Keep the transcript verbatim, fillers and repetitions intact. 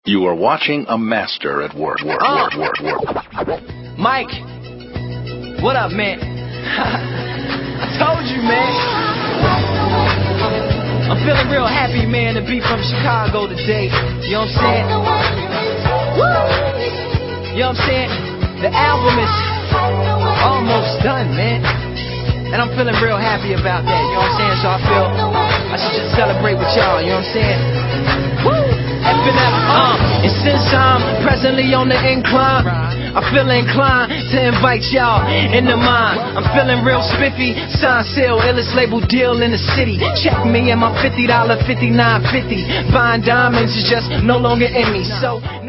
You are watching a master at work, work, Uh, work, work, work. Mike, what up, man? I told you, man. I'm feeling real happy, man, to be from Chicago today. You know what I'm saying? Woo! You know what I'm saying? The album is almost done, man. And I'm feeling real happy about that, you know what I'm saying? So I feel I should just celebrate with y'all, you know what I'm saying? Woo! F N F, uh, and since I'm presently on the incline, I feel inclined to invite y'all into mine. I'm feeling real spiffy, sign seal, illest label deal in the city. Check me and my fifty dollar fifty-nine fifty. Buying diamonds is just no longer in me, so